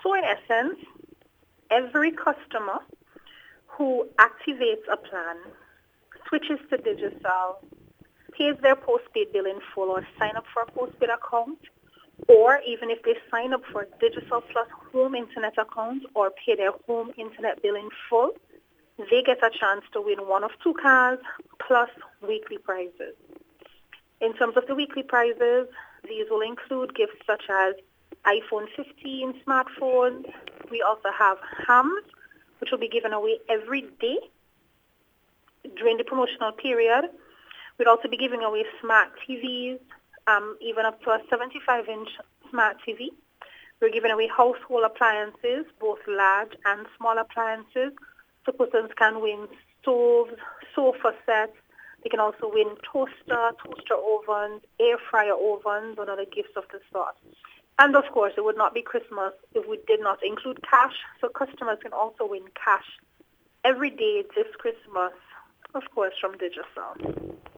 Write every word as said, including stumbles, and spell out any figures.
So in essence, every customer who activates a plan, switches to Digicel, pays their postpaid bill in full or sign up for a postpaid account, or even if they sign up for Digicel Plus home internet account or pay their home internet bill in full, they get a chance to win one of two cars plus weekly prizes. In terms of the weekly prizes, these will include gifts such as iPhone fifteen smartphones. We also have hams, which will be given away every day during the promotional period. We'd also be giving away smart T Vs, um, even up to a seventy-five inch smart T V. We're giving away household appliances, both large and small appliances. So persons can win stoves, sofa sets. They can also win toaster, toaster ovens, air fryer ovens, and other gifts of the sort. And of course, it would not be Christmas if we did not include cash. So customers can also win cash every day this Christmas, of course, from Digicel.